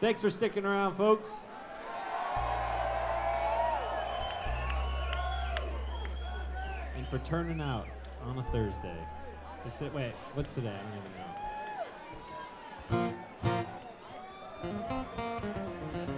Thanks for sticking around, folks. And for turning out on a Thursday. Wait, what's today? I don't even know.